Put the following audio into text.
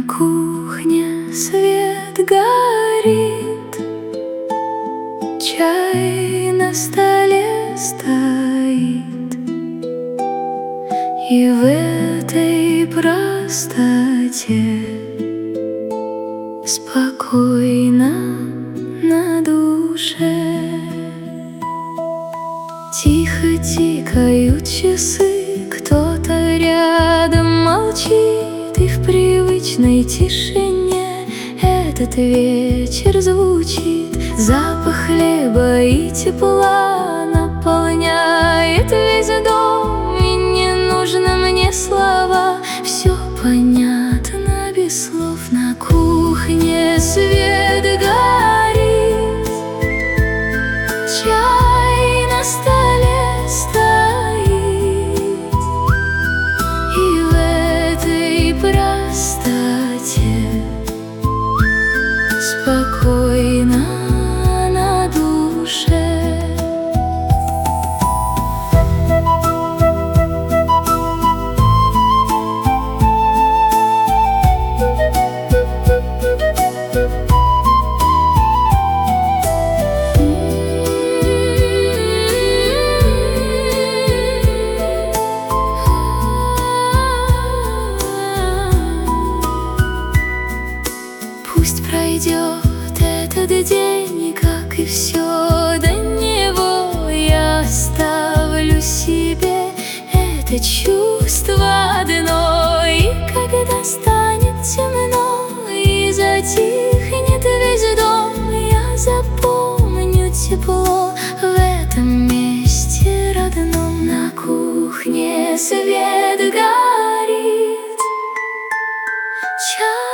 кухне свет горит, чай на столе стоит, и в этой простоте спокойно на душе. Тихо тикают часы, кто-то рядом молчит, и в привычной тишине этот вечер звучит. Запах хлеба и тепла наполняет весь дом, и не нужно мне слова, все понятно без слов. На кухне свет горит, чай на столе стоит, и в этой простоте спокойно на душе. Пусть пройдет этот день, как и все до него, я оставлю себе это чувство одно. И когда станет темно и затихнет весь дом, я запомню тепло в этом месте родном. На кухне свет горит, чай